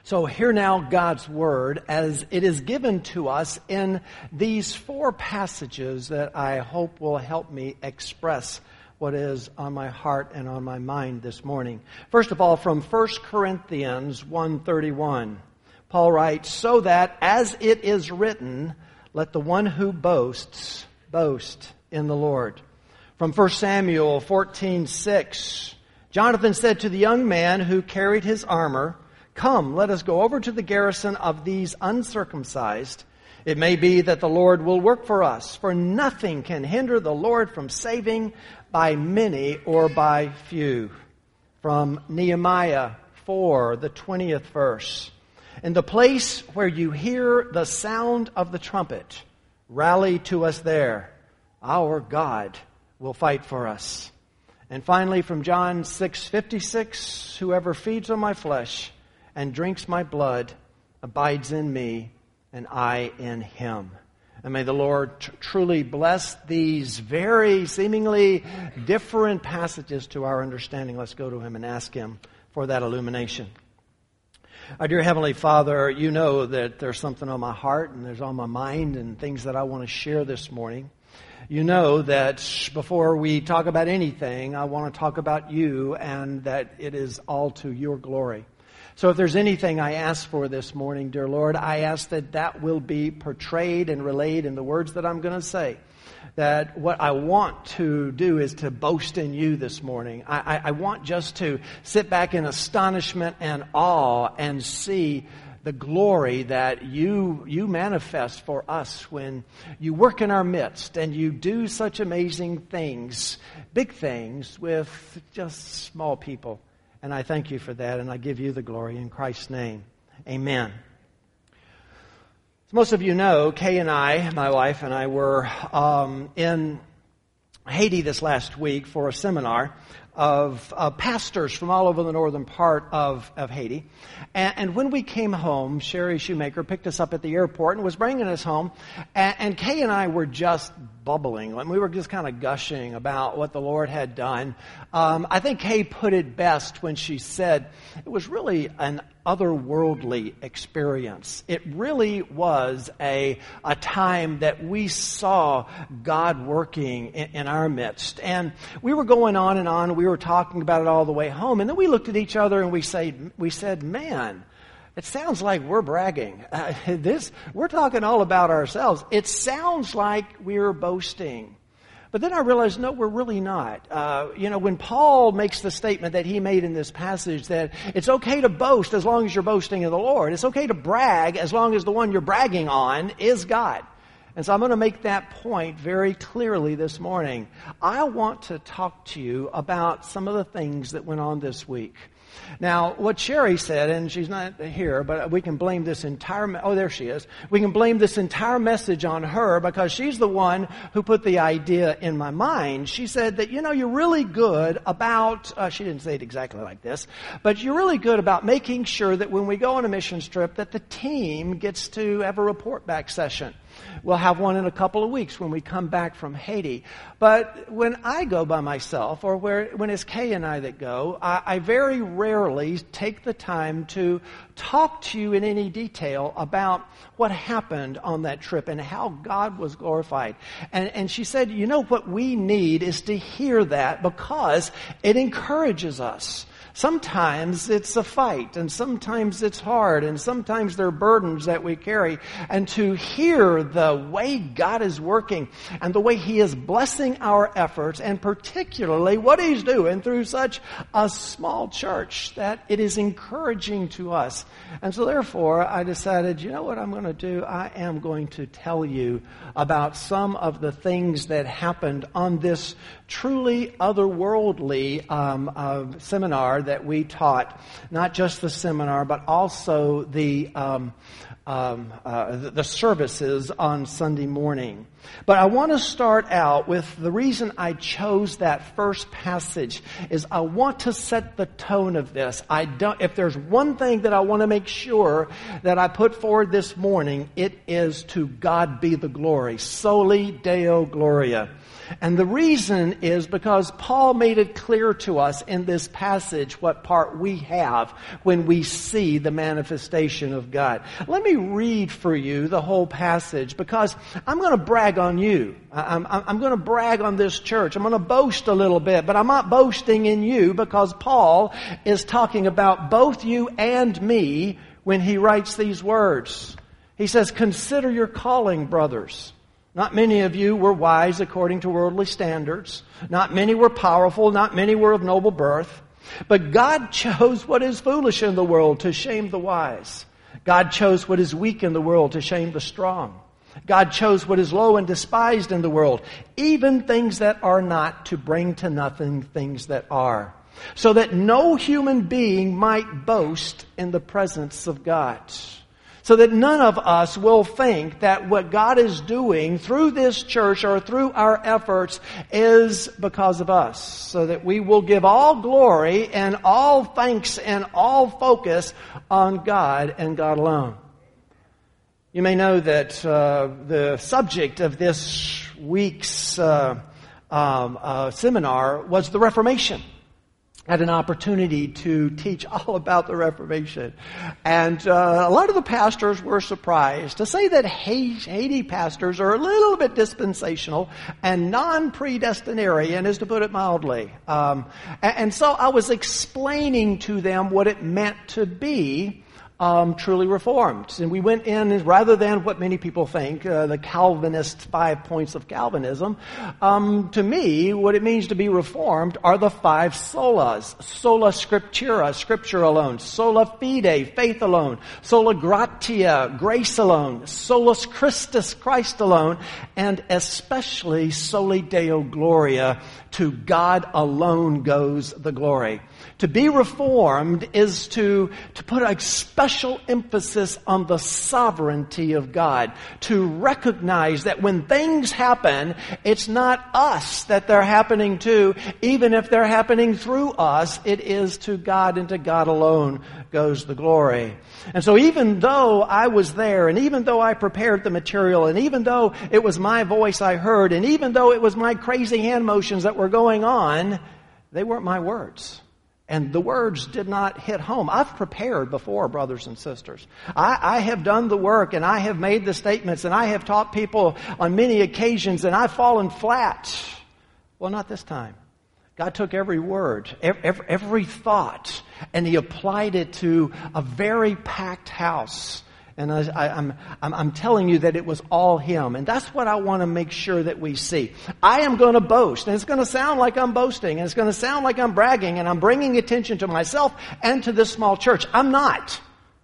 So hear now God's Word as it is given to us in these 4 passages that I hope will help me express what is on my heart and on my mind this morning. First of all, from 1 Corinthians 1:31, Paul writes, "So that, as it is written, let the one who boasts, boast in the Lord." From 1 Samuel 14:6, Jonathan said to the young man who carried his armor, "Come, let us go over to the garrison of these uncircumcised. It may be that the Lord will work for us, for nothing can hinder the Lord from saving by many or by few." From Nehemiah 4, the 20th verse, "In the place where you hear the sound of the trumpet, rally to us there. Our God will fight for us." And finally, from John 6:56, "Whoever feeds on my flesh and drinks my blood abides in me, and I in him." And may the Lord truly bless these very seemingly different passages to our understanding. Let's go to Him and ask Him for that illumination. Our dear Heavenly Father, you know that there's something on my heart and there's on my mind and things that I want to share this morning. You know that before we talk about anything, I want to talk about you and that it is all to your glory. So if there's anything I ask for this morning, dear Lord, I ask that that will be portrayed and relayed in the words that I'm going to say. That what I want to do is to boast in you this morning. I want just to sit back in astonishment and awe and see the glory that you manifest for us when you work in our midst and you do such amazing things, big things, with just small people. And I thank you for that, and I give you the glory in Christ's name. Amen. As most of you know, Kay and I, my wife and I, were in Haiti this last week for a seminar of pastors from all over the northern part of Haiti. And when we came home, Sherry Shoemaker picked us up at the airport and was bringing us home. And Kay and I were just bubbling. And we were just kind of gushing about what the Lord had done. I think Kay put it best when she said it was really an otherworldly experience. It really was a time that we saw God working in our midst. And we were going on and on. We were talking about it all the way home. And then we looked at each other and we said, man, it sounds like we're bragging. We're talking all about ourselves. It sounds like we're boasting. But then I realized, no, we're really not. When Paul makes the statement that he made in this passage that it's okay to boast as long as you're boasting in the Lord. It's okay to brag as long as the one you're bragging on is God. And so I'm going to make that point very clearly this morning. I want to talk to you about some of the things that went on this week. Now, what Sherry said, and she's not here, but we can blame this entire... there she is. We can blame this entire message on her because she's the one who put the idea in my mind. She said that, you're really good about... she didn't say it exactly like this, but you're really good about making sure that when we go on a missions trip that the team gets to have a report back session. We'll have one in a couple of weeks when we come back from Haiti. But when I go by myself, or when it's Kay and I that go, I very rarely take the time to talk to you in any detail about what happened on that trip and how God was glorified. And she said, what we need is to hear that because it encourages us. Sometimes it's a fight, and sometimes it's hard, and sometimes there are burdens that we carry. And to hear the way God is working and the way He is blessing our efforts, and particularly what He's doing through such a small church, that it is encouraging to us. And so therefore, I decided, you know what I'm going to do? I am going to tell you about some of the things that happened on this truly otherworldly seminar that we taught. Not just the seminar, but also the services on Sunday morning. But I want to start out with the reason I chose that first passage is I want to set the tone of this. If there's one thing that I want to make sure that I put forward this morning, it is to God be the glory. Soli Deo Gloria. And the reason is because Paul made it clear to us in this passage what part we have when we see the manifestation of God. Let me read for you the whole passage because I'm going to brag on you. I'm going to brag on this church. I'm going to boast a little bit, but I'm not boasting in you because Paul is talking about both you and me when he writes these words. He says, "Consider your calling, brothers. Not many of you were wise according to worldly standards. Not many were powerful. Not many were of noble birth. But God chose what is foolish in the world to shame the wise. God chose what is weak in the world to shame the strong. God chose what is low and despised in the world, even things that are not, to bring to nothing things that are, so that no human being might boast in the presence of God." So that none of us will think that what God is doing through this church or through our efforts is because of us. So that we will give all glory and all thanks and all focus on God and God alone. You may know that the subject of this week's seminar was the Reformation. I had an opportunity to teach all about the Reformation. And a lot of the pastors were surprised to say that Haiti pastors are a little bit dispensational and non-predestinarian, is to put it mildly. And so I was explaining to them what it meant to be truly reformed. And we went in, rather than what many people think, the Calvinist 5 points of Calvinism, to me, what it means to be reformed are the 5 solas. Sola scriptura, scripture alone. Sola fide, faith alone. Sola gratia, grace alone. Solus Christus, Christ alone. And especially soli Deo gloria, to God alone goes the glory. To be reformed is to put a special emphasis on the sovereignty of God. To recognize that when things happen, it's not us that they're happening to. Even if they're happening through us, it is to God, and to God alone goes the glory. And so even though I was there, and even though I prepared the material, and even though it was my voice I heard, and even though it was my crazy hand motions that were going on, they weren't my words. And the words did not hit home. I've prepared before, brothers and sisters. I have done the work, and I have made the statements, and I have taught people on many occasions, and I've fallen flat. Well, not this time. God took every word, every thought, and He applied it to a very packed house. And I'm telling you that it was all Him. And that's what I want to make sure that we see. I am going to boast. And it's going to sound like I'm boasting. And it's going to sound like I'm bragging. And I'm bringing attention to myself and to this small church. I'm not.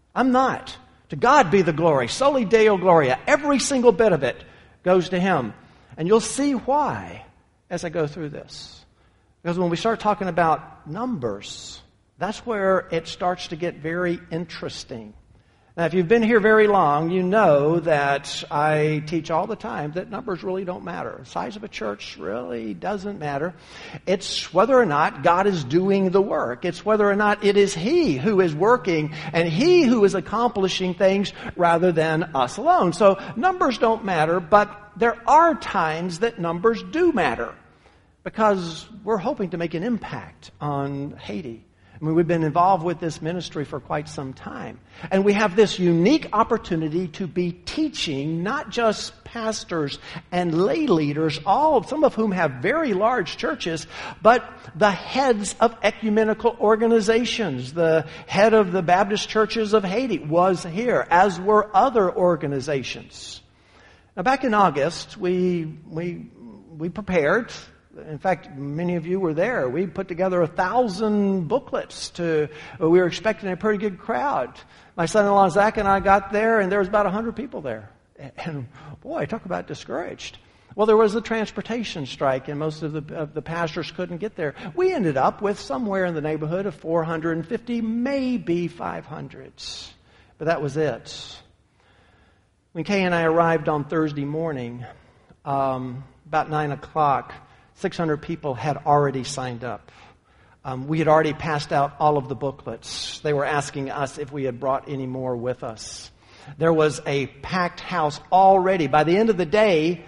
To God be the glory. Soli Deo Gloria. Every single bit of it goes to Him. And you'll see why as I go through this. Because when we start talking about numbers, that's where it starts to get very interesting. Now, if you've been here very long, you know that I teach all the time that numbers really don't matter. The size of a church really doesn't matter. It's whether or not God is doing the work. It's whether or not it is He who is working and He who is accomplishing things rather than us alone. So numbers don't matter, but there are times that numbers do matter because we're hoping to make an impact on Haiti. I mean, we've been involved with this ministry for quite some time. And we have this unique opportunity to be teaching not just pastors and lay leaders, some of whom have very large churches, but the heads of ecumenical organizations. The head of the Baptist churches of Haiti was here, as were other organizations. Now, back in August, we prepared. In fact, many of you were there. We put together 1,000 booklets. We were expecting a pretty good crowd. My son-in-law Zach and I got there, and there was about 100 people there. And boy, talk about discouraged. Well, there was a transportation strike, and most of the pastors couldn't get there. We ended up with somewhere in the neighborhood of 450, maybe 500. But that was it. When Kay and I arrived on Thursday morning, about 9 o'clock, 600 people had already signed up. We had already passed out all of the booklets. They were asking us if we had brought any more with us. There was a packed house already. By the end of the day,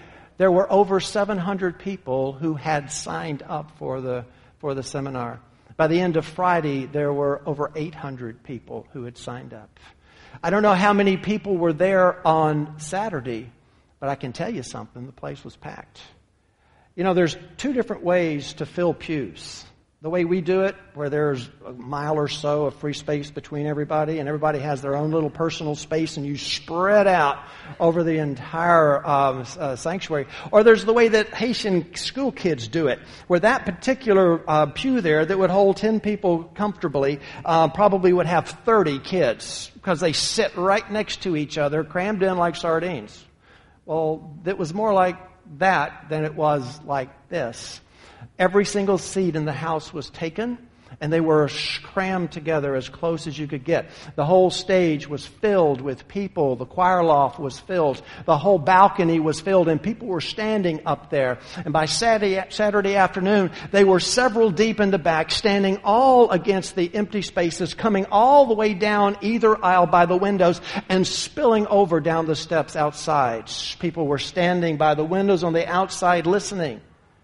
there were over 700 people who had signed up for the seminar. By the end of Friday, there were over 800 people who had signed up. I don't know how many people were there on Saturday, but I can tell you something, the place was packed. You know, there's two different ways to fill pews. The way we do it, where there's a mile or so of free space between everybody, and everybody has their own little personal space, and you spread out over the entire sanctuary. Or there's the way that Haitian school kids do it, where that particular pew there that would hold 10 people comfortably probably would have 30 kids, because they sit right next to each other, crammed in like sardines. Well, it was more like that than it was like this. Every single seat in the house was taken, and they were crammed together as close as you could get. The whole stage was filled with people. The choir loft was filled. The whole balcony was filled, and people were standing up there. And by Saturday afternoon, they were several deep in the back, standing all against the empty spaces, coming all the way down either aisle by the windows and spilling over down the steps outside. People were standing by the windows on the outside listening.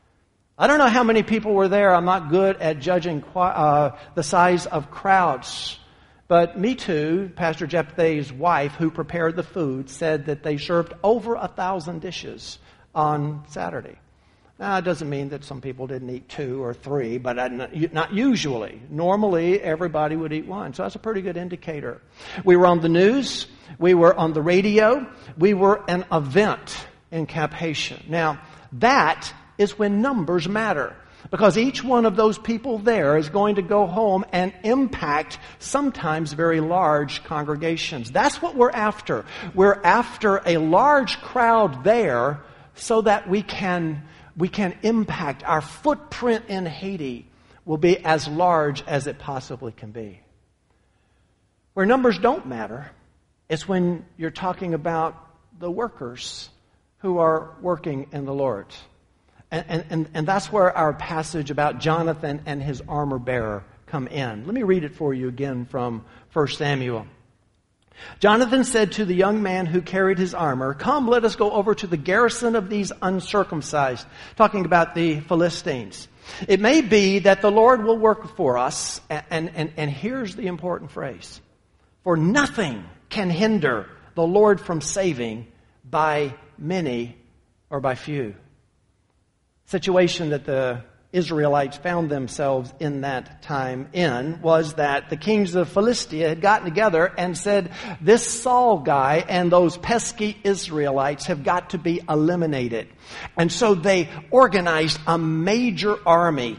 I don't know how many people were there. I'm not good at judging the size of crowds. But Me Too, Pastor Jephthah's wife, who prepared the food, said that they served over 1,000 dishes on Saturday. Now, it doesn't mean that some people didn't eat 2 or 3, but not usually. Normally, everybody would eat one. So that's a pretty good indicator. We were on the news. We were on the radio. We were an event in Camp Haitian. Now, that is when numbers matter. Because each one of those people there is going to go home and impact sometimes very large congregations. That's what we're after. We're after a large crowd there so that we can impact. Our footprint in Haiti will be as large as it possibly can be. Where numbers don't matter, it's when you're talking about the workers who are working in the Lord. And that's where our passage about Jonathan and his armor bearer come in. Let me read it for you again from 1 Samuel. Jonathan said to the young man who carried his armor, "Come, let us go over to the garrison of these uncircumcised," talking about the Philistines. "It may be that the Lord will work for us." And here's the important phrase: "For nothing can hinder the Lord from saving by many or by few." Situation that the Israelites found themselves in that time in was that the kings of Philistia had gotten together and said, this Saul guy and those pesky Israelites have got to be eliminated. And so they organized a major army,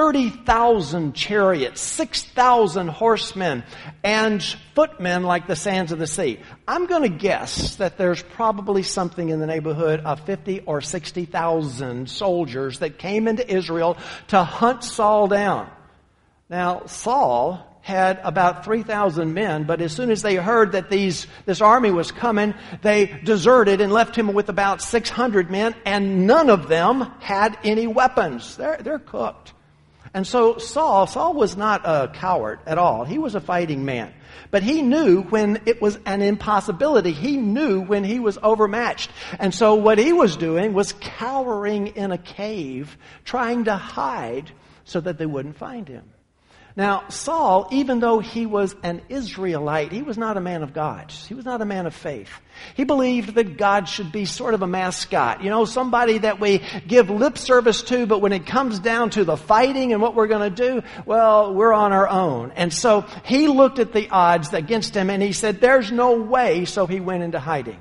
30,000 chariots, 6,000 horsemen, and footmen like the sands of the sea. I'm going to guess that there's probably something in the neighborhood of 50 or 60,000 soldiers that came into Israel to hunt Saul down. Now, Saul had about 3,000 men, but as soon as they heard that this army was coming, they deserted and left him with about 600 men, and none of them had any weapons. They're cooked. And so Saul was not a coward at all. He was a fighting man. But he knew when it was an impossibility. He knew when he was overmatched. And so what he was doing was cowering in a cave, trying to hide so that they wouldn't find him. Now, Saul, even though he was an Israelite, he was not a man of God. He was not a man of faith. He believed that God should be sort of a mascot. You know, somebody that we give lip service to, but when it comes down to the fighting and what we're going to do, well, we're on our own. And so he looked at the odds against him and he said, there's no way, so he went into hiding.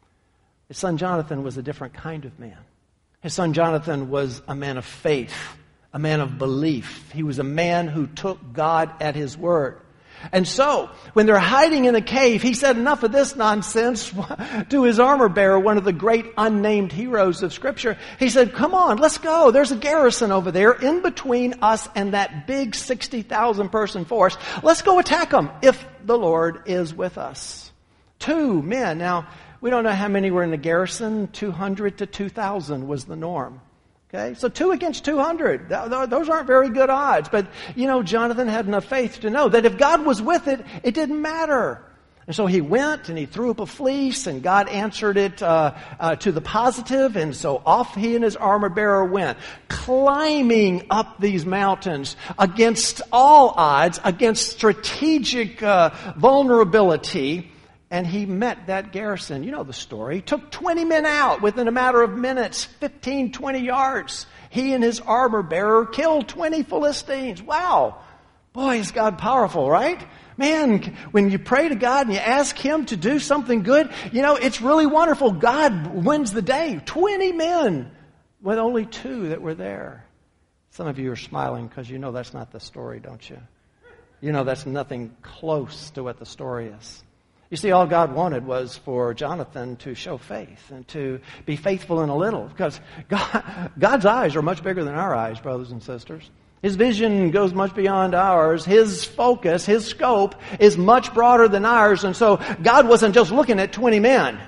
His son Jonathan was a different kind of man. His son Jonathan was a man of faith. A man of belief. He was a man who took God at His word. And so, when they're hiding in a cave, he said, enough of this nonsense to his armor bearer, one of the great unnamed heroes of Scripture. He said, come on, let's go. There's a garrison over there in between us and that big 60,000 person force. Let's go attack them if the Lord is with us. 2 men. Now, we don't know how many were in the garrison. 200 to 2,000 was the norm. Okay, so 2 against 200. Those aren't very good odds. But, you know, Jonathan had enough faith to know that if God was with it, it didn't matter. And so he went and he threw up a fleece, and God answered it to the positive. And so off he and his armor bearer went, climbing up these mountains against all odds, against strategic vulnerability. And he met that garrison. You know the story. He took 20 men out within a matter of minutes, 15, 20 yards. He and his armor bearer killed 20 Philistines. Wow. Boy, is God powerful, right? Man, when you pray to God and you ask Him to do something good, it's really wonderful. God wins the day. 20 men with only 2 that were there. Some of you are smiling because you know that's not the story, don't you? You know that's nothing close to what the story is. You see, all God wanted was for Jonathan to show faith and to be faithful in a little, because God's eyes are much bigger than our eyes, brothers and sisters. His vision goes much beyond ours. His focus, His scope is much broader than ours. And so God wasn't just looking at 20 men.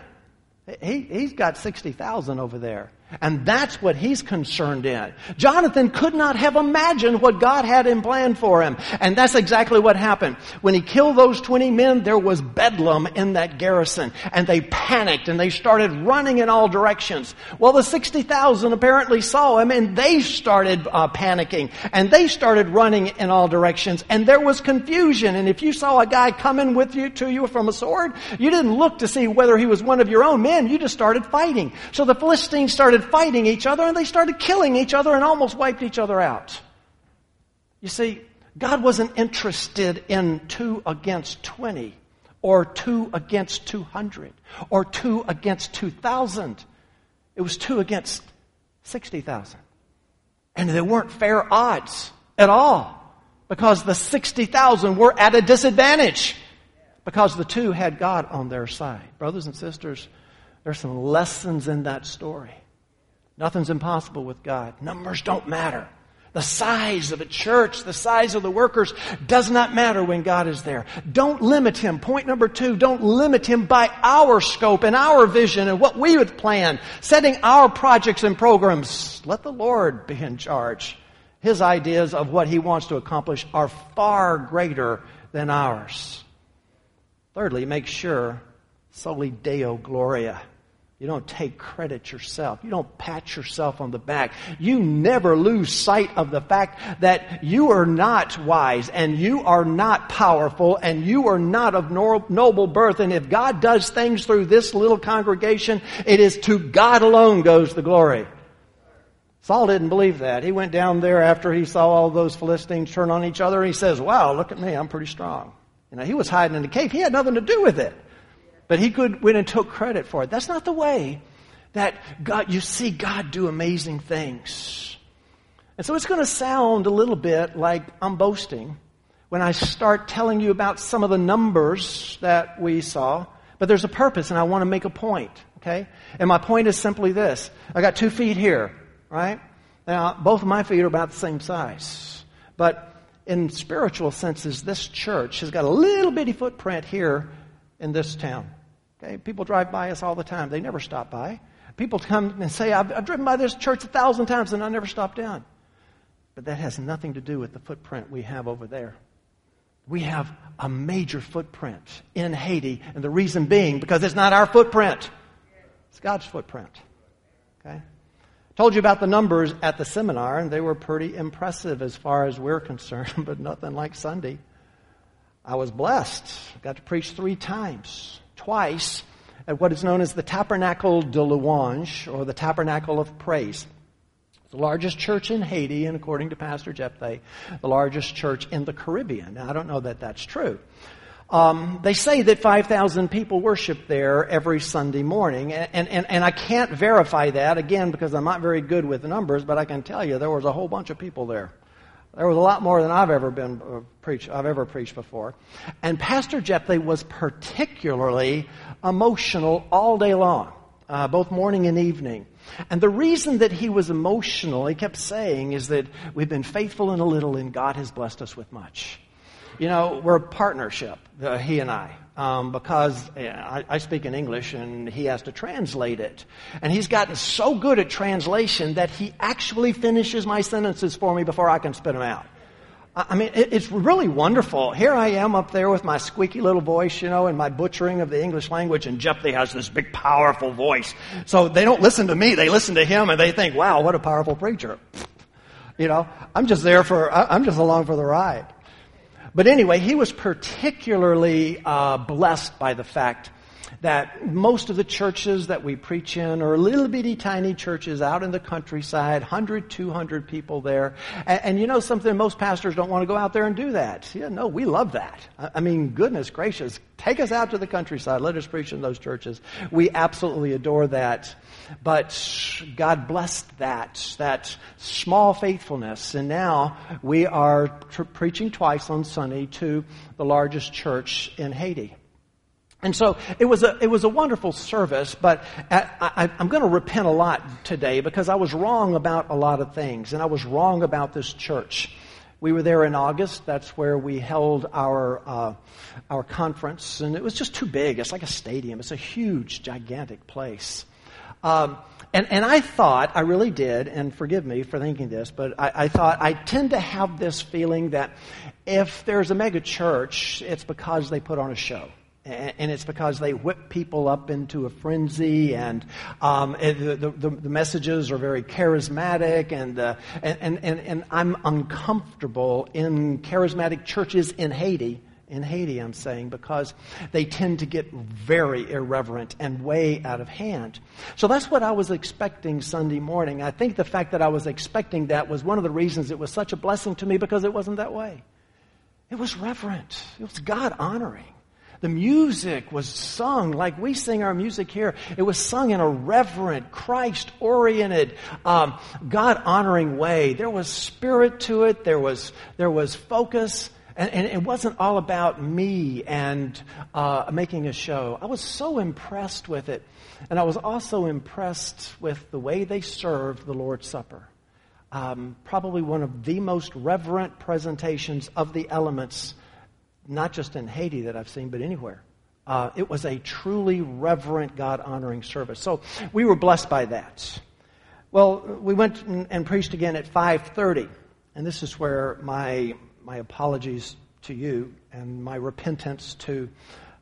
He's got 60,000 over there. And that's what he's concerned in. Jonathan could not have imagined what God had in plan for him. And that's exactly what happened. When he killed those 20 men, there was bedlam in that garrison. And they panicked and they started running in all directions. Well, the 60,000 apparently saw him and they started panicking. And they started running in all directions. And there was confusion. And if you saw a guy coming to you from a sword, you didn't look to see whether he was one of your own men. You just started fighting. So the Philistines started fighting each other, and they started killing each other and almost wiped each other out. You see, God wasn't interested in 2 against 20 or 2 against 200 or 2 against 2,000. It was 2 against 60,000. And they weren't fair odds at all, because the 60,000 were at a disadvantage because the 2 had God on their side. Brothers and sisters, there's some lessons in that story. Nothing's impossible with God. Numbers don't matter. The size of a church, the size of the workers does not matter when God is there. Don't limit Him. Point number 2, don't limit Him by our scope and our vision and what we would plan, setting our projects and programs. Let the Lord be in charge. His ideas of what He wants to accomplish are far greater than ours. Thirdly, make sure, soli Deo Gloria. You don't take credit yourself. You don't pat yourself on the back. You never lose sight of the fact that you are not wise and you are not powerful and you are not of noble birth. And if God does things through this little congregation, it is to God alone goes the glory. Saul didn't believe that. He went down there after he saw all those Philistines turn on each other and he says, wow, look at me, I'm pretty strong. He was hiding in the cave. He had nothing to do with it. But he went and took credit for it. That's not the way that you see God do amazing things. And so it's going to sound a little bit like I'm boasting when I start telling you about some of the numbers that we saw. But there's a purpose, and I want to make a point, okay? And my point is simply this. I got 2 feet here, right? Now, both of my feet are about the same size. But in spiritual senses, this church has got a little bitty footprint here in this town. Okay, people drive by us all the time. They never stop by. People come and say, I've driven by this church 1,000 times and I never stopped down. But that has nothing to do with the footprint we have over there. We have a major footprint in Haiti, and the reason being because it's not our footprint. It's God's footprint. Okay? I told you about the numbers at the seminar, and they were pretty impressive as far as we're concerned, but nothing like Sunday. I was blessed. I got to preach 3 times. Twice at what is known as the Tabernacle de Louange, or the Tabernacle of Praise. It's the largest church in Haiti, and according to Pastor Jephthah, the largest church in the Caribbean. Now, I don't know that that's true. They say that 5,000 people worship there every Sunday morning, and I can't verify that, again, because I'm not very good with numbers, but I can tell you there was a whole bunch of people there. There was a lot more than I've ever preached before. And Pastor Jephthah was particularly emotional all day long, both morning and evening. And the reason that he was emotional, he kept saying, is that we've been faithful in a little and God has blessed us with much. We're a partnership, he and I, because I speak in English and he has to translate it. And he's gotten so good at translation that he actually finishes my sentences for me before I can spit them out. I mean, it's really wonderful. Here I am up there with my squeaky little voice, and my butchering of the English language, and Jephthah has this big, powerful voice. So they don't listen to me, they listen to him, and they think, wow, what a powerful preacher. I'm just along for the ride. But anyway, he was particularly blessed by the fact that most of the churches that we preach in are little bitty tiny churches out in the countryside, 100, 200 people there. And something, most pastors don't want to go out there and do that. Yeah, no, we love that. I mean, goodness gracious, take us out to the countryside. Let us preach in those churches. We absolutely adore that. But God blessed that small faithfulness. And now we are preaching twice on Sunday to the largest church in Haiti. And so it was a wonderful service, but I'm going to repent a lot today because I was wrong about a lot of things, and I was wrong about this church. We were there in August. That's where we held our conference, and it was just too big. It's like a stadium. It's a huge, gigantic place. And I thought, I really did, and forgive me for thinking this, but I thought I tend to have this feeling that if there's a mega church, it's because they put on a show. And it's because they whip people up into a frenzy, and the messages are very charismatic, and I'm uncomfortable in charismatic churches in Haiti. In Haiti, I'm saying, because they tend to get very irreverent and way out of hand. So that's what I was expecting Sunday morning. I think the fact that I was expecting that was one of the reasons it was such a blessing to me, because it wasn't that way. It was reverent. It was God-honoring. The music was sung like we sing our music here. It was sung in a reverent, Christ-oriented, God-honoring way. There was spirit to it. There was focus. And it wasn't all about me and making a show. I was so impressed with it. And I was also impressed with the way they served the Lord's Supper. Probably one of the most reverent presentations of the elements, not just in Haiti that I've seen, but anywhere. It was a truly reverent, God-honoring service. So we were blessed by that. Well, we went and preached again at 5:30. And this is where my apologies to you and my repentance to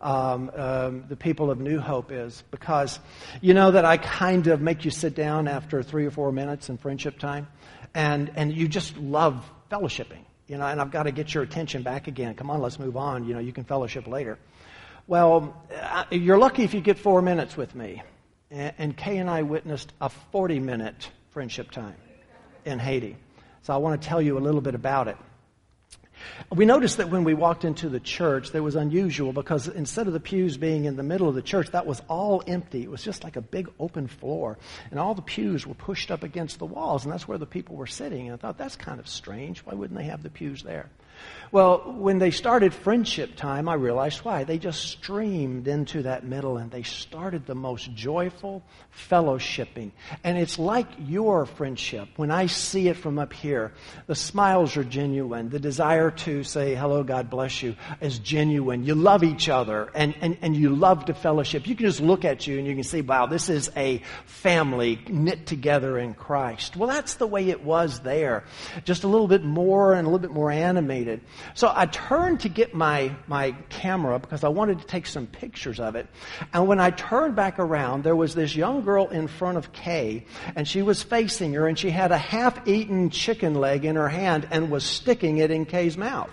the people of New Hope is, because you know that I kind of make you sit down after 3 or 4 minutes in friendship time, and you just love fellowshipping. And I've got to get your attention back again. Come on, let's move on. You can fellowship later. Well, you're lucky if you get 4 minutes with me. And Kay and I witnessed a 40-minute friendship time in Haiti. So I want to tell you a little bit about it. We noticed that when we walked into the church, that was unusual, because instead of the pews being in the middle of the church, that was all empty. It was just like a big open floor, and all the pews were pushed up against the walls, and that's where the people were sitting. And I thought, that's kind of strange. Why wouldn't they have the pews there? Well, when they started friendship time, I realized why. They just streamed into that middle, and they started the most joyful fellowshipping. And it's like your friendship. When I see it from up here, the smiles are genuine. The desire to say, hello, God bless you, is genuine. You love each other, and you love to fellowship. You can just look at you, and you can see, wow, this is a family knit together in Christ. Well, that's the way it was there. Just a little bit more and a little bit more animated. So I turned to get my camera because I wanted to take some pictures of it. And when I turned back around, there was this young girl in front of Kay, and she was facing her, and she had a half-eaten chicken leg in her hand and was sticking it in Kay's mouth.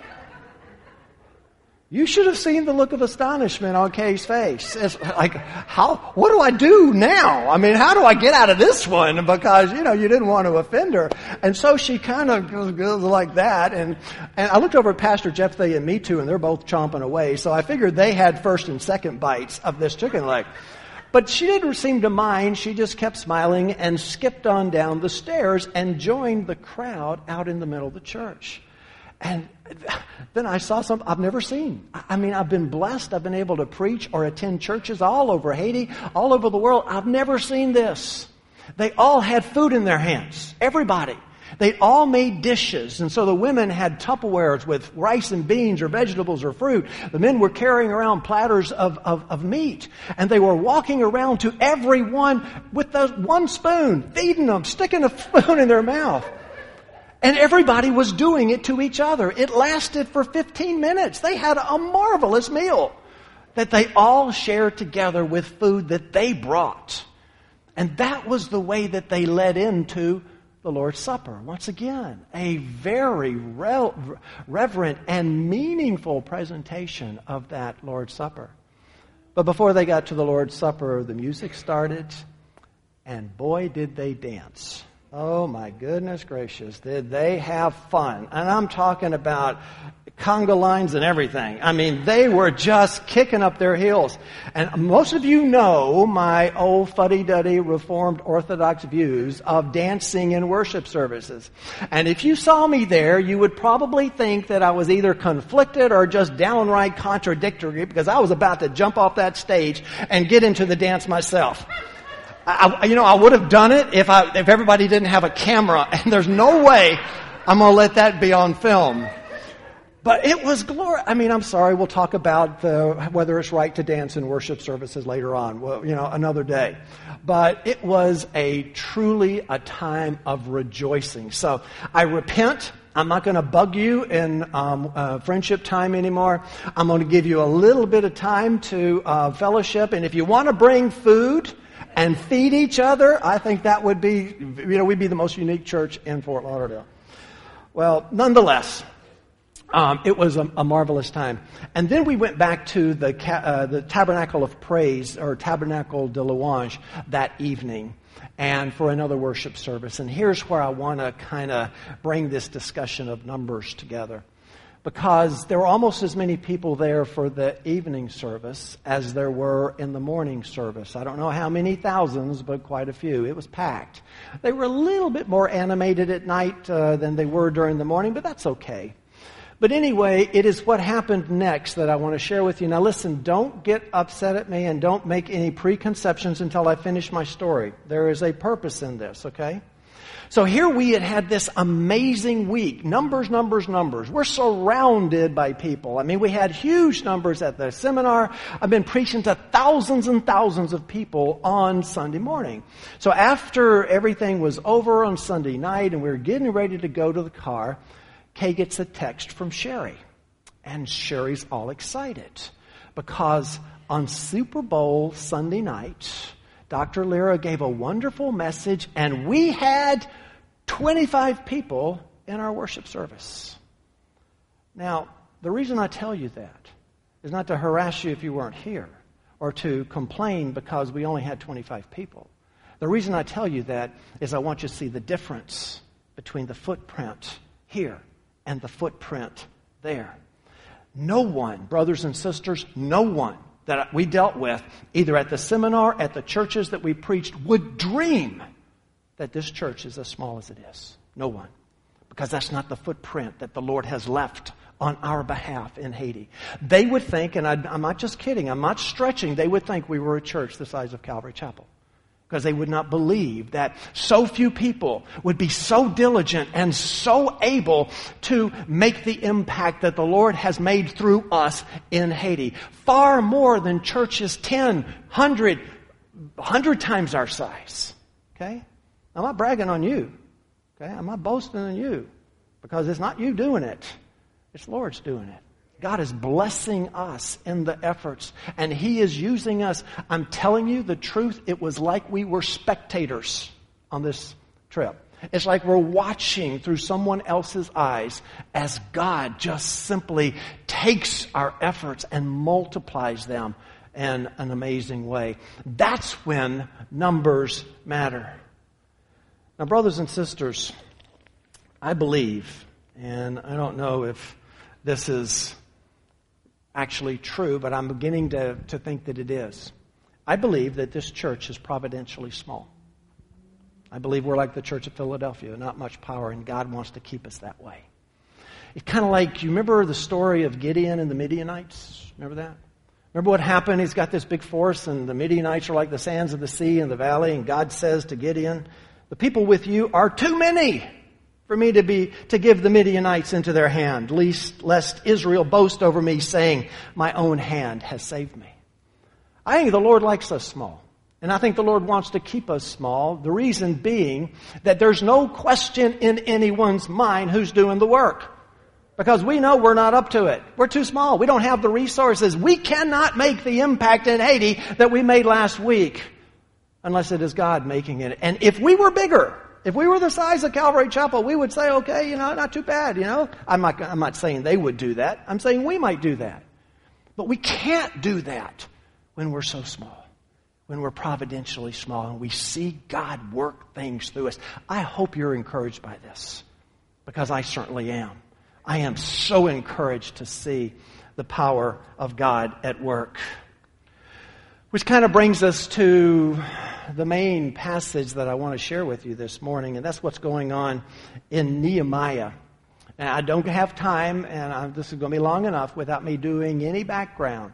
You should have seen the look of astonishment on Kay's face. It's like, what do I do now? I mean, how do I get out of this one? Because, you didn't want to offend her. And so she kind of goes like that. And I looked over at Pastor Jephthah and me too, and they're both chomping away. So I figured they had first and second bites of this chicken leg. But she didn't seem to mind. She just kept smiling and skipped on down the stairs and joined the crowd out in the middle of the church. And then I saw something I've never seen. I mean, I've been blessed. I've been able to preach or attend churches all over Haiti, all over the world. I've never seen this. They all had food in their hands. Everybody. They all made dishes. And so the women had Tupperwares with rice and beans or vegetables or fruit. The men were carrying around platters of meat. And they were walking around to everyone with one spoon, feeding them, sticking a spoon in their mouth. And everybody was doing it to each other. It lasted for 15 minutes. They had a marvelous meal that they all shared together with food that they brought. And that was the way that they led into the Lord's Supper. Once again, a very reverent and meaningful presentation of that Lord's Supper. But before they got to the Lord's Supper, the music started, and boy, did they dance. Oh my goodness gracious, did they have fun. And I'm talking about conga lines and everything. I mean, they were just kicking up their heels. And most of you know my old fuddy-duddy Reformed Orthodox views of dancing in worship services. And if you saw me there, you would probably think that I was either conflicted or just downright contradictory, because I was about to jump off that stage and get into the dance myself. I would have done it if everybody didn't have a camera, and there's no way I'm going to let that be on film. But it was glorious. I mean, I'm sorry, we'll talk about whether it's right to dance in worship services later on, another day. But it was truly a time of rejoicing. So I repent. I'm not going to bug you in friendship time anymore. I'm going to give you a little bit of time to fellowship. And if you want to bring food and feed each other, I think that would be, we'd be the most unique church in Fort Lauderdale. Well, nonetheless, it was a marvelous time. And then we went back to the Tabernacle of Praise, or Tabernacle de Louange, that evening, and for another worship service. And here's where I want to kind of bring this discussion of numbers together. Because there were almost as many people there for the evening service as there were in the morning service. I don't know how many thousands, but quite a few. It was packed. They were a little bit more animated at night than they were during the morning, but that's okay. But anyway, it is what happened next that I want to share with you. Now listen, don't get upset at me and don't make any preconceptions until I finish my story. There is a purpose in this, okay? So here we had this amazing week. Numbers. We're surrounded by people. I mean, we had huge numbers at the seminar. I've been preaching to thousands and thousands of people on Sunday morning. So after everything was over on Sunday night and we were getting ready to go to the car, Kay gets a text from Sherry. And Sherry's all excited because on Super Bowl Sunday night, Dr. Lyra gave a wonderful message, and we had 25 people in our worship service. Now, the reason I tell you that is not to harass you if you weren't here, or to complain because we only had 25 people. The reason I tell you that is I want you to see the difference between the footprint here and the footprint there. No one, brothers and sisters, no one that we dealt with, either at the seminar, at the churches that we preached, would dream that this church is as small as it is. No one. Because that's not the footprint that the Lord has left on our behalf in Haiti. They would think, and I'm not just kidding, I'm not stretching, they would think we were a church the size of Calvary Chapel. Because they would not believe that so few people would be so diligent and so able to make the impact that the Lord has made through us in Haiti. Far more than churches 10, 100 times our size. Okay? I'm not bragging on you. Okay? I'm not boasting on you. Because it's not you doing it. It's the Lord's doing it. God is blessing us in the efforts, and He is using us. I'm telling you the truth, it was like we were spectators on this trip. It's like we're watching through someone else's eyes as God just simply takes our efforts and multiplies them in an amazing way. That's when numbers matter. Now, brothers and sisters, I believe, and I don't know if this is actually true, but I'm beginning to think that it is. I believe that this church is providentially small. I believe we're like the Church of Philadelphia, not much power, and God wants to keep us that way. It's kind of like, you remember the story of Gideon and the Midianites? Remember that? Remember what happened? He's got this big force, and the Midianites are like the sands of the sea in the valley, and God says to Gideon, the people with you are too many for me to give the Midianites into their hand, lest Israel boast over me, saying, my own hand has saved me. I think the Lord likes us small. And I think the Lord wants to keep us small. The reason being that there's no question in anyone's mind who's doing the work. Because we know we're not up to it. We're too small. We don't have the resources. We cannot make the impact in Haiti that we made last week unless it is God making it. And if we were bigger, if we were the size of Calvary Chapel, we would say, okay, not too bad, I'm not saying they would do that. I'm saying we might do that. But we can't do that when we're so small. When we're providentially small and we see God work things through us. I hope you're encouraged by this, because I certainly am. I am so encouraged to see the power of God at work. Which kind of brings us to the main passage that I want to share with you this morning, and that's what's going on in Nehemiah. Now, I don't have time, and this is going to be long enough without me doing any background.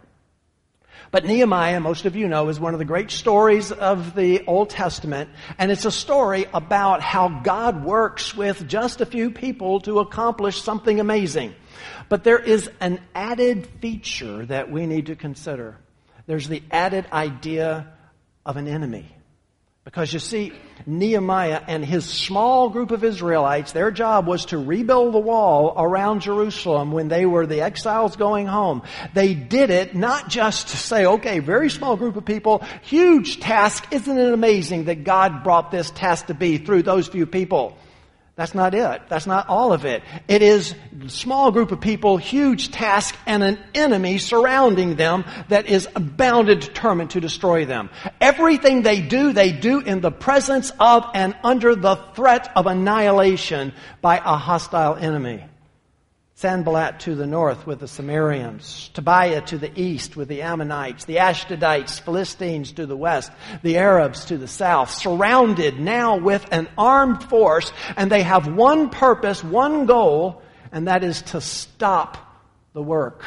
But Nehemiah, most of you know, is one of the great stories of the Old Testament. And it's a story about how God works with just a few people to accomplish something amazing. But there is an added feature that we need to consider. There's the added idea of an enemy. Because you see, Nehemiah and his small group of Israelites, their job was to rebuild the wall around Jerusalem when they were the exiles going home. They did it not just to say, okay, very small group of people, huge task. Isn't it amazing that God brought this task to be through those few people? That's not it. That's not all of it. It is a small group of people, huge task, and an enemy surrounding them that is bound and determined to destroy them. Everything they do in the presence of and under the threat of annihilation by a hostile enemy. Sanballat to the north with the Sumerians, Tobiah to the east with the Ammonites, the Ashdodites, Philistines to the west, the Arabs to the south, surrounded now with an armed force, and they have one purpose, one goal, and that is to stop the work.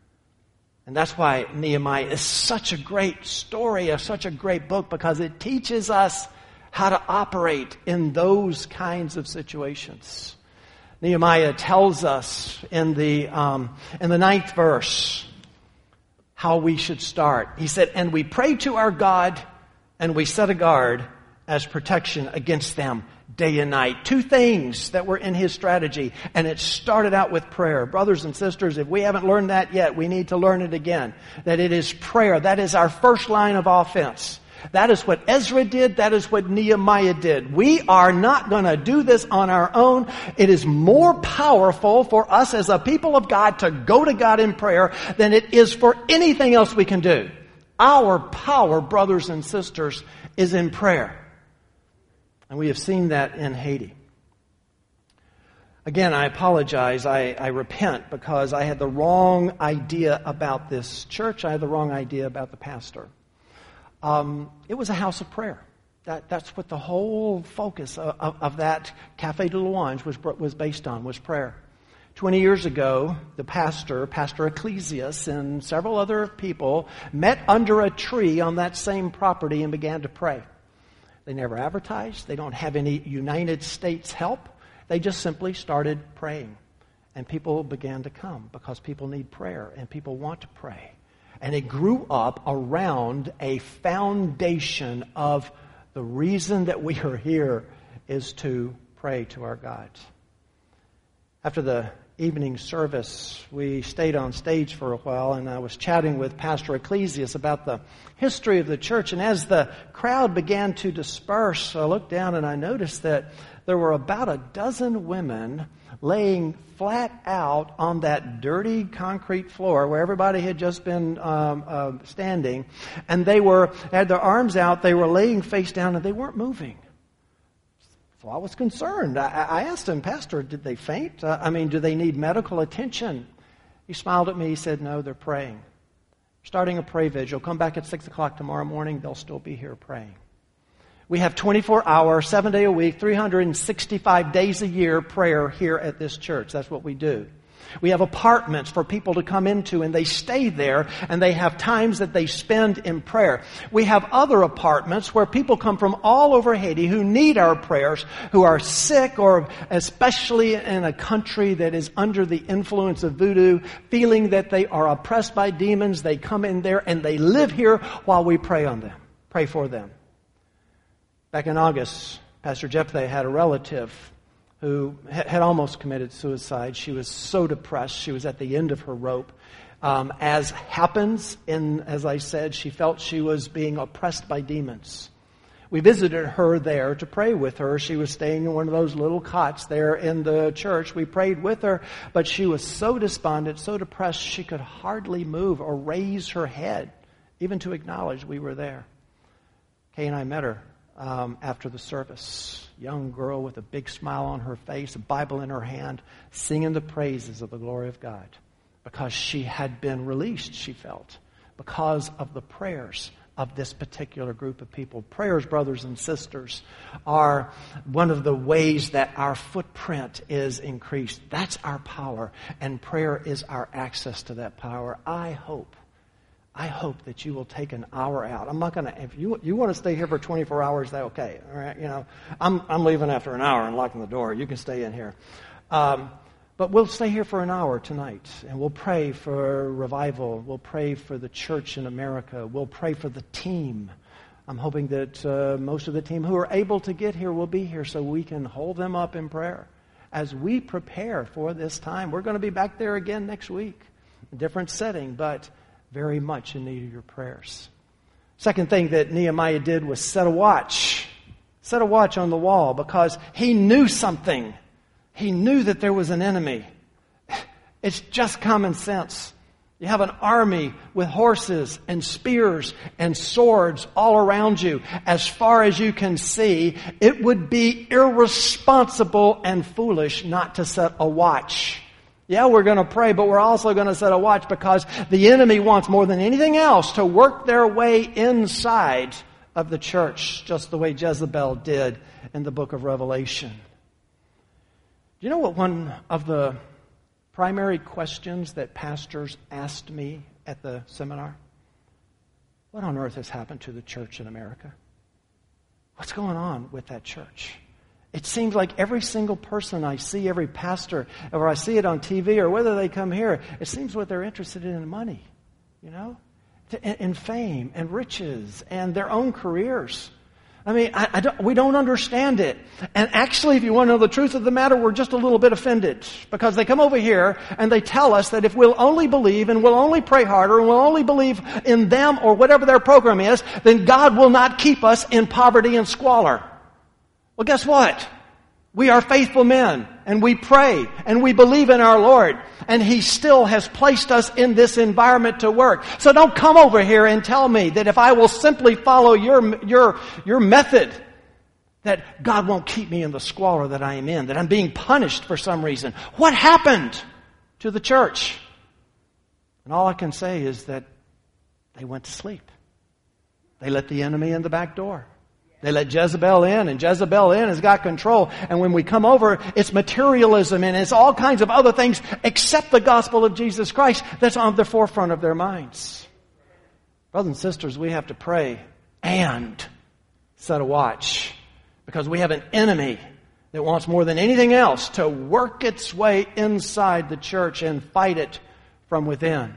And that's why Nehemiah is such a great story, such a great book, because it teaches us how to operate in those kinds of situations. Nehemiah tells us in the 9th verse how we should start. He said, "And we prayed to our God, and we set a guard as protection against them day and night." Two things that were in his strategy, and it started out with prayer. Brothers and sisters, if we haven't learned that yet, we need to learn it again. That it is prayer. That is our first line of offense. That is what Ezra did. That is what Nehemiah did. We are not going to do this on our own. It is more powerful for us as a people of God to go to God in prayer than it is for anything else we can do. Our power, brothers and sisters, is in prayer. And we have seen that in Haiti. Again, I apologize. I repent because I had the wrong idea about this church. I had the wrong idea about the pastor. It was a house of prayer. That's what the whole focus of that Café de Louange was based on, was prayer. 20 years ago, the Pastor Ecclesias, and several other people met under a tree on that same property and began to pray. They never advertised. They don't have any United States help. They just simply started praying. And people began to come because people need prayer and people want to pray. And it grew up around a foundation of the reason that we are here is to pray to our God. After the evening service, we stayed on stage for a while, and I was chatting with Pastor Ecclesias about the history of the church. And as the crowd began to disperse, I looked down and I noticed that there were about a dozen women laying flat out on that dirty concrete floor where everybody had just been standing, and they had their arms out, they were laying face down, and they weren't moving. So I was concerned. I asked him, "Pastor, did they faint? Do they need medical attention?" He smiled at me. He said, "No, they're praying. Starting a pray vigil. Come back at 6 o'clock tomorrow morning. They'll still be here praying." We have 24-hour, 7-day a week, 365 days a year prayer here at this church. That's what we do. We have apartments for people to come into, and they stay there, and they have times that they spend in prayer. We have other apartments where people come from all over Haiti who need our prayers, who are sick, or especially in a country that is under the influence of voodoo, feeling that they are oppressed by demons. They come in there, and they live here while we pray on them. Pray for them. Back in August, Pastor Jephthah had a relative who had almost committed suicide. She was so depressed. She was at the end of her rope. As happens, as I said, she felt she was being oppressed by demons. We visited her there to pray with her. She was staying in one of those little cots there in the church. We prayed with her, but she was so despondent, so depressed, she could hardly move or raise her head, even to acknowledge we were there. Kay and I met her after the service. Young girl with a big smile on her face, a Bible in her hand, singing the praises of the glory of God. Because she had been released, she felt, because of the prayers of this particular group of people. Prayers, brothers and sisters, are one of the ways that our footprint is increased. That's our power, and prayer is our access to that power. I hope that you will take an hour out. I'm not going to, if you want to stay here for 24 hours, that's okay. All right, I'm leaving after an hour and locking the door. You can stay in here. But we'll stay here for an hour tonight, and we'll pray for revival. We'll pray for the church in America. We'll pray for the team. I'm hoping that most of the team who are able to get here will be here so we can hold them up in prayer as we prepare for this time. We're going to be back there again next week, a different setting, but very much in need of your prayers. Second thing that Nehemiah did was set a watch. Set a watch on the wall because he knew something. He knew that there was an enemy. It's just common sense. You have an army with horses and spears and swords all around you. As far as you can see, it would be irresponsible and foolish not to set a watch. Yeah, we're going to pray, but we're also going to set a watch because the enemy wants more than anything else to work their way inside of the church, just the way Jezebel did in the book of Revelation. Do you know what one of the primary questions that pastors asked me at the seminar? What on earth has happened to the church in America? What's going on with that church? It seems like every single person I see, every pastor, or I see it on TV, or whether they come here, it seems what they're interested in money, in fame and riches and their own careers. I mean, we don't understand it. And actually, if you want to know the truth of the matter, we're just a little bit offended. Because they come over here and they tell us that if we'll only believe and we'll only pray harder and we'll only believe in them or whatever their program is, then God will not keep us in poverty and squalor. Well, guess what? We are faithful men, and we pray, and we believe in our Lord, and He still has placed us in this environment to work. So don't come over here and tell me that if I will simply follow your method, that God won't keep me in the squalor that I am in, that I'm being punished for some reason. What happened to the church? And all I can say is that they went to sleep. They let the enemy in the back door. They let Jezebel in, and Jezebel in has got control. And when we come over, it's materialism and it's all kinds of other things except the gospel of Jesus Christ that's on the forefront of their minds. Brothers and sisters, we have to pray and set a watch because we have an enemy that wants more than anything else to work its way inside the church and fight it from within.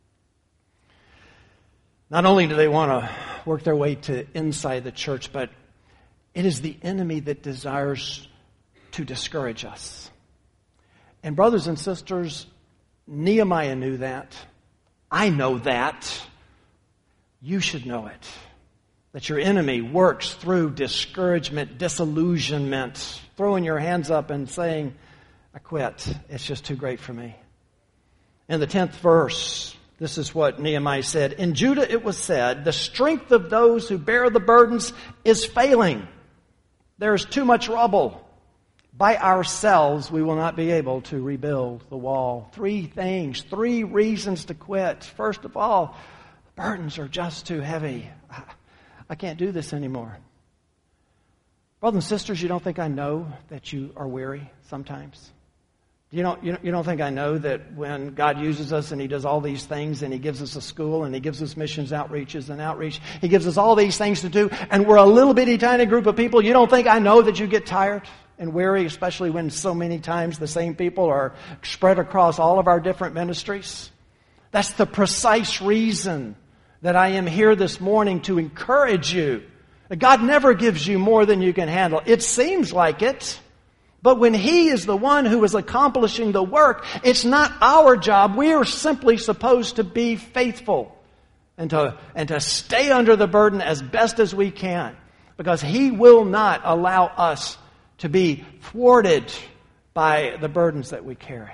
Not only do they want to work their way to inside the church, but it is the enemy that desires to discourage us. And brothers and sisters, Nehemiah knew that. I know that. You should know it. That your enemy works through discouragement, disillusionment, throwing your hands up and saying, I quit. It's just too great for me. In the 10th verse, this is what Nehemiah said. In Judah it was said, the strength of those who bear the burdens is failing. There is too much rubble. By ourselves we will not be able to rebuild the wall. 3 things, 3 reasons to quit. First of all, burdens are just too heavy. I can't do this anymore. Brothers and sisters, you don't think I know that you are weary sometimes? You don't think I know that when God uses us and He does all these things and He gives us a school and He gives us missions outreaches and outreach, He gives us all these things to do and we're a little bitty tiny group of people. You don't think I know that you get tired and weary, especially when so many times the same people are spread across all of our different ministries? That's the precise reason that I am here this morning to encourage you. God never gives you more than you can handle. It seems like it. But when He is the one who is accomplishing the work, it's not our job. We are simply supposed to be faithful and to stay under the burden as best as we can, because He will not allow us to be thwarted by the burdens that we carry.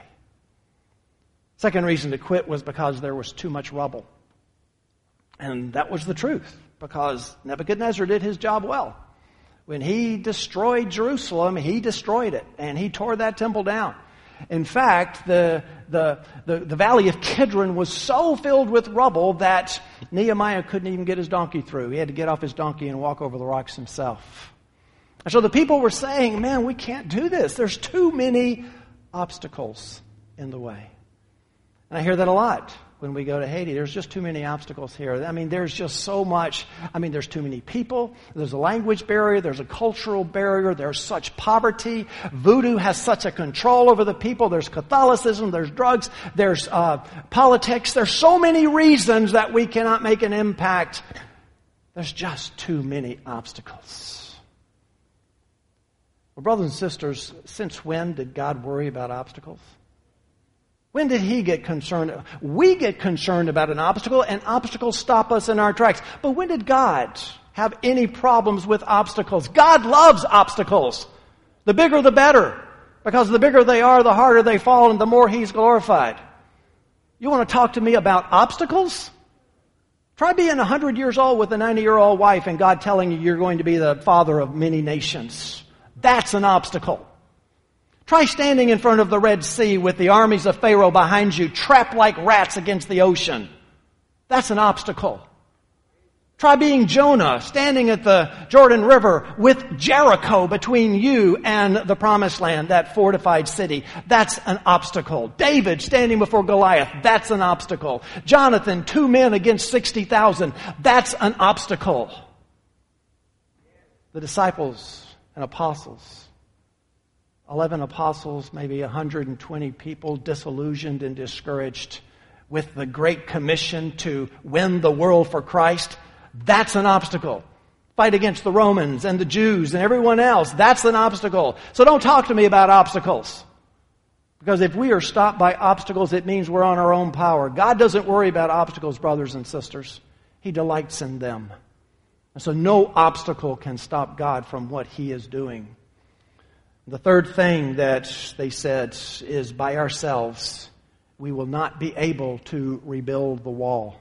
Second reason to quit was because there was too much rubble. And that was the truth, because Nebuchadnezzar did his job well. When he destroyed Jerusalem, he destroyed it, and he tore that temple down. In fact, the valley of Kidron was so filled with rubble that Nehemiah couldn't even get his donkey through. He had to get off his donkey and walk over the rocks himself. And so the people were saying, man, we can't do this. There's too many obstacles in the way. And I hear that a lot when we go to Haiti. There's just too many obstacles here. I mean, there's just so much. I mean, there's too many people. There's a language barrier. There's a cultural barrier. There's such poverty. Voodoo has such a control over the people. There's Catholicism. There's drugs. There's politics. There's so many reasons that we cannot make an impact. There's just too many obstacles. Well, brothers and sisters, since when did God worry about obstacles? When did He get concerned? We get concerned about an obstacle, and obstacles stop us in our tracks. But when did God have any problems with obstacles? God loves obstacles. The bigger the better, because the bigger they are, the harder they fall, and the more He's glorified. You want to talk to me about obstacles? Try being 100 years old with a 90-year-old wife and God telling you you're going to be the father of many nations. That's an obstacle. Try standing in front of the Red Sea with the armies of Pharaoh behind you, trapped like rats against the ocean. That's an obstacle. Try being Jonah, standing at the Jordan River with Jericho between you and the Promised Land, that fortified city. That's an obstacle. David standing before Goliath. That's an obstacle. Jonathan, 2 men against 60,000. That's an obstacle. The disciples and apostles. 11 apostles, maybe 120 people, disillusioned and discouraged with the Great Commission to win the world for Christ. That's an obstacle. Fight against the Romans and the Jews and everyone else. That's an obstacle. So don't talk to me about obstacles. Because if we are stopped by obstacles, it means we're on our own power. God doesn't worry about obstacles, brothers and sisters. He delights in them. And so no obstacle can stop God from what He is doing. The third thing that they said is, by ourselves, we will not be able to rebuild the wall.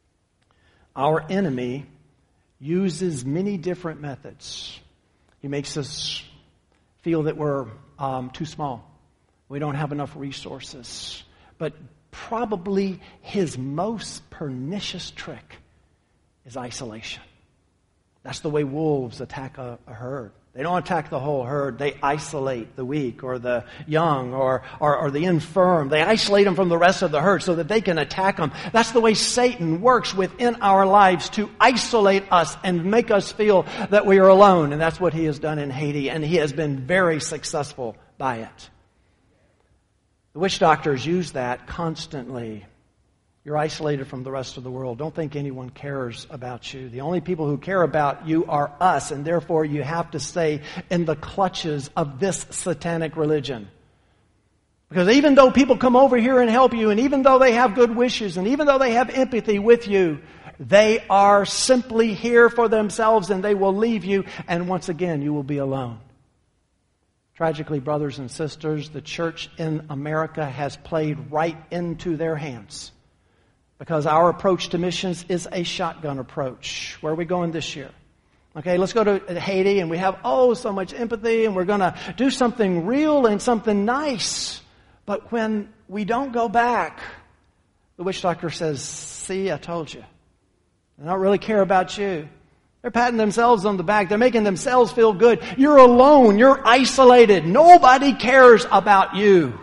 Our enemy uses many different methods. He makes us feel that we're too small. We don't have enough resources. But probably his most pernicious trick is isolation. That's the way wolves attack a herd. They don't attack the whole herd. They isolate the weak or the young or the infirm. They isolate them from the rest of the herd so that they can attack them. That's the way Satan works within our lives, to isolate us and make us feel that we are alone. And that's what he has done in Haiti, and he has been very successful by it. The witch doctors use that constantly. You're isolated from the rest of the world. Don't think anyone cares about you. The only people who care about you are us, and therefore you have to stay in the clutches of this satanic religion. Because even though people come over here and help you, and even though they have good wishes, and even though they have empathy with you, they are simply here for themselves, and they will leave you, and once again you will be alone. Tragically, brothers and sisters, the church in America has played right into their hands. Because our approach to missions is a shotgun approach. Where are we going this year? Okay, let's go to Haiti, and we have, so much empathy, and we're going to do something real and something nice. But when we don't go back, the witch doctor says, see, I told you. They don't really care about you. They're patting themselves on the back. They're making themselves feel good. You're alone. You're isolated. Nobody cares about you.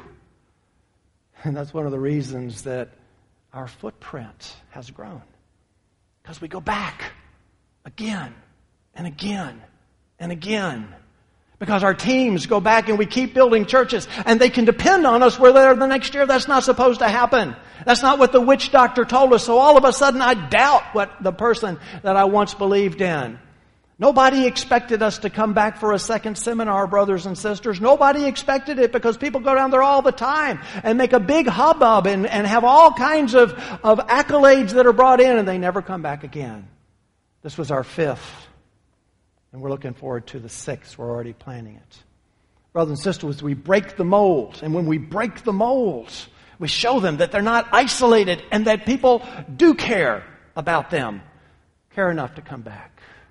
And that's one of the reasons that our footprint has grown. Because we go back again and again and again. Because our teams go back and we keep building churches and they can depend on us. We're there the next year. That's not supposed to happen. That's not what the witch doctor told us. So all of a sudden I doubt what the person that I once believed in. Nobody expected us to come back for a second seminar, brothers and sisters. Nobody expected it because people go down there all the time and make a big hubbub and have all kinds of accolades that are brought in, and they never come back again. This was our 5th. And we're looking forward to the 6th. We're already planning it. Brothers and sisters, we break the mold. And when we break the mold, we show them that they're not isolated and that people do care about them. Care enough to come back.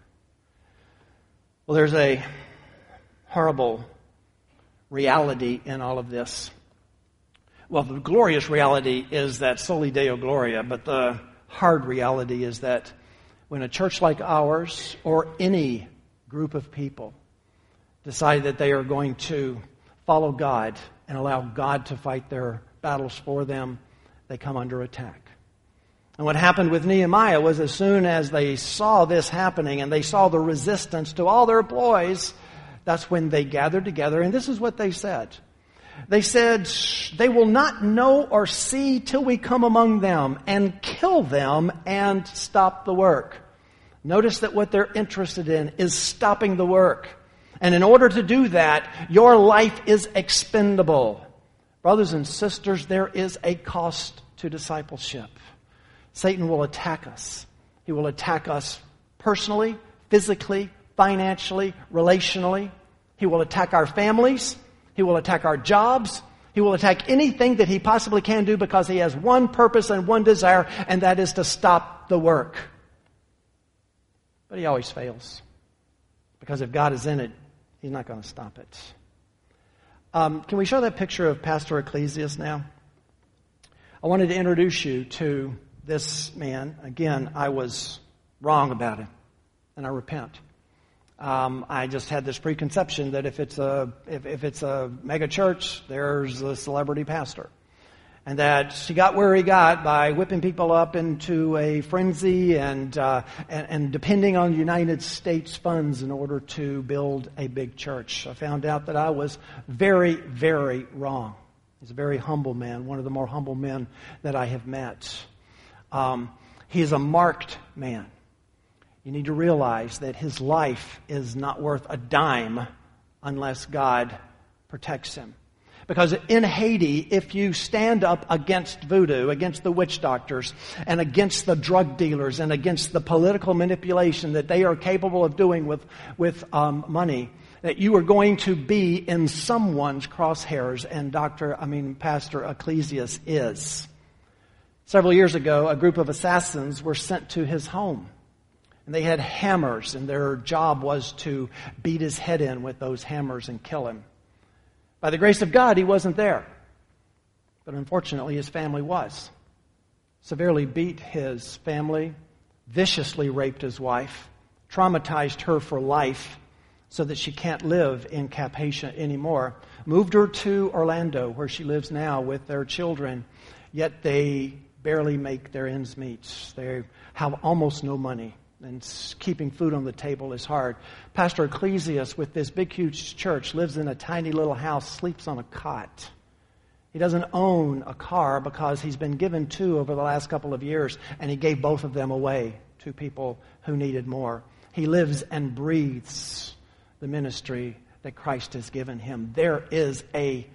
Well, there's a horrible reality in all of this. Well, the glorious reality is that Soli Deo Gloria, but the hard reality is that when a church like ours or any group of people decide that they are going to follow God and allow God to fight their battles for them, they come under attack. And what happened with Nehemiah was as soon as they saw this happening and they saw the resistance to all their ploys, that's when they gathered together. And this is what they said. They said, they will not know or see till we come among them and kill them and stop the work. Notice that what they're interested in is stopping the work. And in order to do that, your life is expendable. Brothers and sisters, there is a cost to discipleship. Satan will attack us. He will attack us personally, physically, financially, relationally. He will attack our families. He will attack our jobs. He will attack anything that he possibly can do because he has one purpose and one desire, and that is to stop the work. But he always fails. Because if God is in it, he's not going to stop it. Can we show that picture of Pastor Ecclesias now? I wanted to introduce you to this man. Again, I was wrong about him, and I repent. I just had this preconception that if it's a mega church, there's a celebrity pastor, and that he got where he got by whipping people up into a frenzy and depending on United States funds in order to build a big church. I found out that I was very, very wrong. He's a very humble man, one of the more humble men that I have met. He is a marked man. You need to realize that his life is not worth a dime unless God protects him. Because in Haiti, if you stand up against voodoo, against the witch doctors, and against the drug dealers, and against the political manipulation that they are capable of doing with money, that you are going to be in someone's crosshairs, and Pastor Ecclesias is. Several years ago, a group of assassins were sent to his home. And they had hammers, and their job was to beat his head in with those hammers and kill him. By the grace of God, he wasn't there. But unfortunately, his family was. Severely beat his family, viciously raped his wife, traumatized her for life so that she can't live in Cap-Haïtien anymore. Moved her to Orlando, where she lives now with their children, yet they barely make their ends meet. They have almost no money, and keeping food on the table is hard. Pastor Ecclesias, with this big, huge church, lives in a tiny little house, sleeps on a cot. He doesn't own a car because he's been given 2 over the last couple of years, and he gave both of them away to people who needed more. He lives and breathes the ministry that Christ has given him. There is a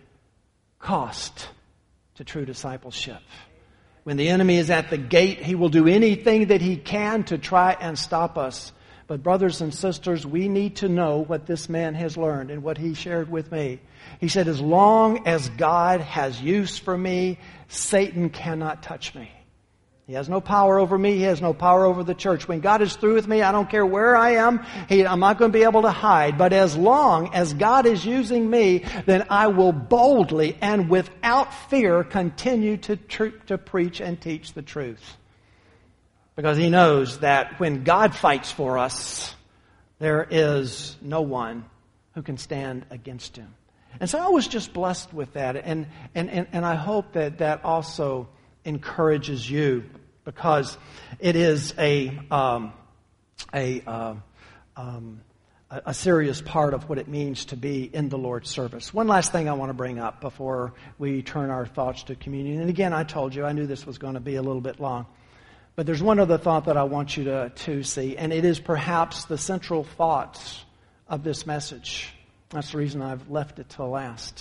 cost to true discipleship. When the enemy is at the gate, he will do anything that he can to try and stop us. But brothers and sisters, we need to know what this man has learned and what he shared with me. He said, as long as God has use for me, Satan cannot touch me. He has no power over me. He has no power over the church. When God is through with me, I don't care where I am. I'm not going to be able to hide. But as long as God is using me, then I will boldly and without fear continue to preach and teach the truth. Because he knows that when God fights for us, there is no one who can stand against him. And so I was just blessed with that. And I hope that also encourages you, because it is a a serious part of what it means to be in the Lord's service. One last thing I want to bring up before we turn our thoughts to communion. And again, I told you, I knew this was going to be a little bit long. But there's one other thought that I want you to see, and it is perhaps the central thought of this message. That's the reason I've left it till last.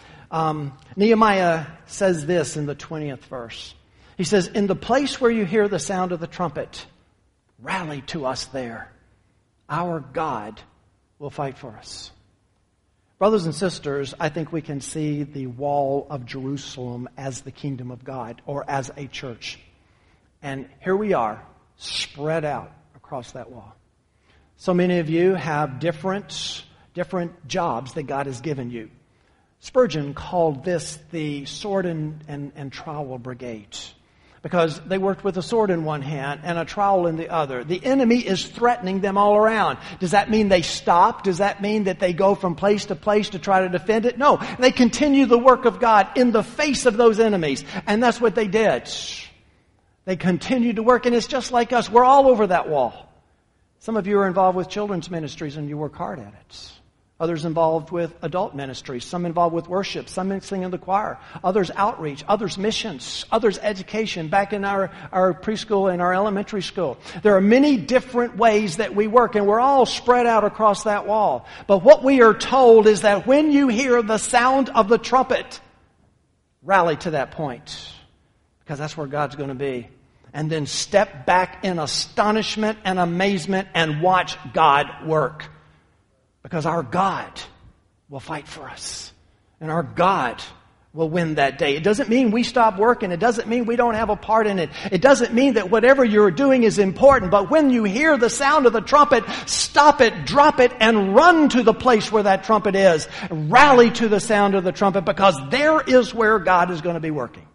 Nehemiah says this in the 20th verse. He says, "In the place where you hear the sound of the trumpet, rally to us there. Our God will fight for us." Brothers and sisters, I think we can see the wall of Jerusalem as the kingdom of God, or as a church. And here we are, spread out across that wall. So many of you have different jobs that God has given you. Spurgeon called this the sword and trowel brigade, because they worked with a sword in one hand and a trowel in the other. The enemy is threatening them all around. Does that mean they stop? Does that mean that they go from place to place to try to defend it? No, they continue the work of God in the face of those enemies. And that's what they did. They continued to work, and it's just like us. We're all over that wall. Some of you are involved with children's ministries, and you work hard at it. Others involved with adult ministries, some involved with worship, some sing in the choir, others outreach, others missions, others education, back in our preschool and our elementary school. There are many different ways that we work, and we're all spread out across that wall. But what we are told is that when you hear the sound of the trumpet, rally to that point, because that's where God's going to be. And then step back in astonishment and amazement and watch God work. Because our God will fight for us. And our God will win that day. It doesn't mean we stop working. It doesn't mean we don't have a part in it. It doesn't mean that whatever you're doing is important. But when you hear the sound of the trumpet, stop it, drop it, and run to the place where that trumpet is. Rally to the sound of the trumpet, because there is where God is going to be working.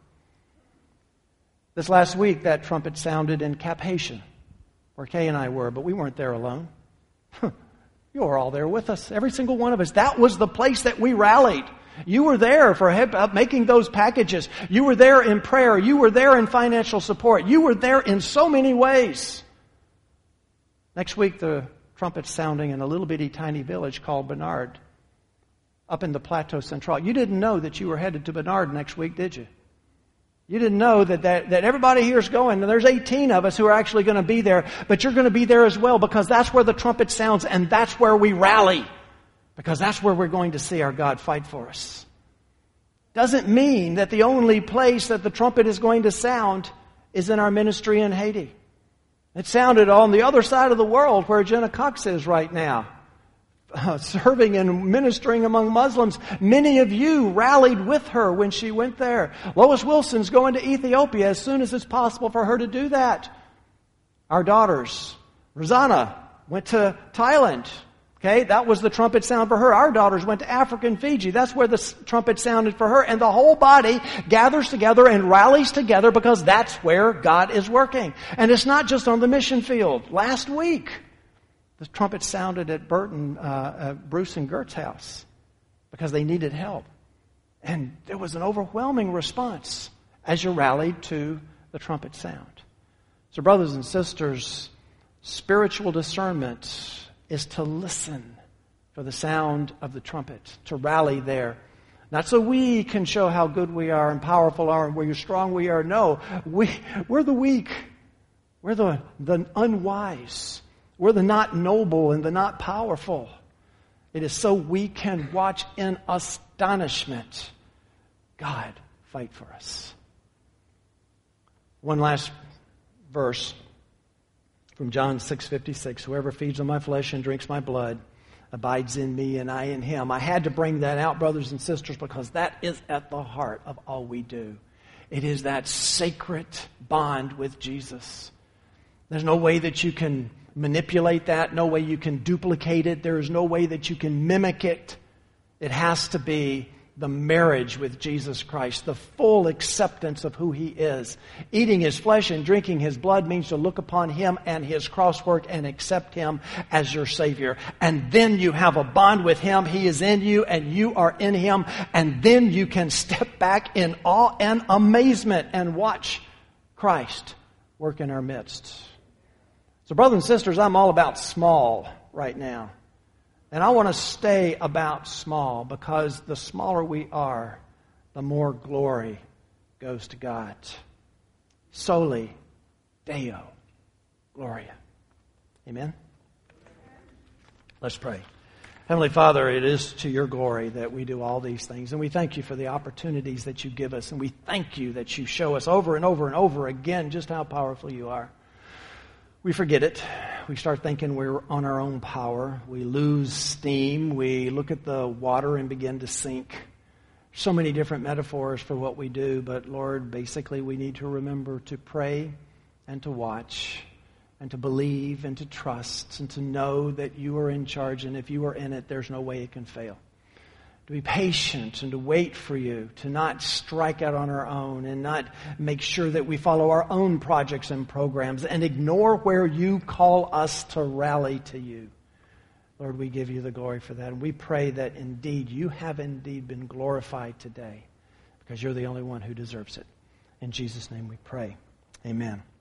This last week, that trumpet sounded in Cap Haitian, where Kay and I were, but we weren't there alone. You were all there with us, every single one of us. That was the place that we rallied. You were there for making those packages. You were there in prayer. You were there in financial support. You were there in so many ways. Next week, the trumpet's sounding in a little bitty tiny village called Bernard, up in the Plateau Central. You didn't know that you were headed to Bernard next week, did you? You didn't know that everybody here is going, and there's 18 of us who are actually going to be there, but you're going to be there as well, because that's where the trumpet sounds, and that's where we rally, because that's where we're going to see our God fight for us. Doesn't mean that the only place that the trumpet is going to sound is in our ministry in Haiti. It sounded on the other side of the world where Jenna Cox is right now. Serving and ministering among Muslims. Many of you rallied with her when she went there. Lois Wilson's going to Ethiopia as soon as it's possible for her to do that. Our daughters, Rosanna, went to Thailand. Okay, that was the trumpet sound for her. Our daughters went to Africa and Fiji. That's where the trumpet sounded for her. And the whole body gathers together and rallies together, because that's where God is working. And it's not just on the mission field. Last week, the trumpet sounded at Bruce and Gert's house, because they needed help. And there was an overwhelming response as you rallied to the trumpet sound. So brothers and sisters, spiritual discernment is to listen for the sound of the trumpet, to rally there. Not so we can show how good we are and powerful are and where strong we are. No, we're the weak. We're the unwise. We're the not noble and the not powerful. It is so we can watch in astonishment God fight for us. One last verse from John 6:56. Whoever feeds on my flesh and drinks my blood abides in me and I in him. I had to bring that out, brothers and sisters, because that is at the heart of all we do. It is that sacred bond with Jesus. There's no way that you can manipulate that, no way you can duplicate it. There is no way that you can mimic it. It has to be the marriage with Jesus Christ, the full acceptance of who He is. Eating His flesh and drinking His blood means to look upon Him and His cross work and accept Him as your Savior. And then you have a bond with Him. He is in you and you are in Him. And then you can step back in awe and amazement and watch Christ work in our midst. So brothers and sisters, I'm all about small right now. And I want to stay about small, because the smaller we are, the more glory goes to God. Soli Deo Gloria. Amen? Let's pray. Heavenly Father, it is to your glory that we do all these things. And we thank you for the opportunities that you give us. And we thank you that you show us over and over and over again just how powerful you are. We forget it. We start thinking we're on our own power. We lose steam. We look at the water and begin to sink. So many different metaphors for what we do. But Lord, basically we need to remember to pray and to watch and to believe and to trust and to know that you are in charge. And if you are in it, there's no way it can fail. To be patient and to wait for you, to not strike out on our own and not make sure that we follow our own projects and programs and ignore where you call us to rally to you. Lord, we give you the glory for that. And we pray that indeed you have indeed been glorified today, because you're the only one who deserves it. In Jesus' name we pray. Amen.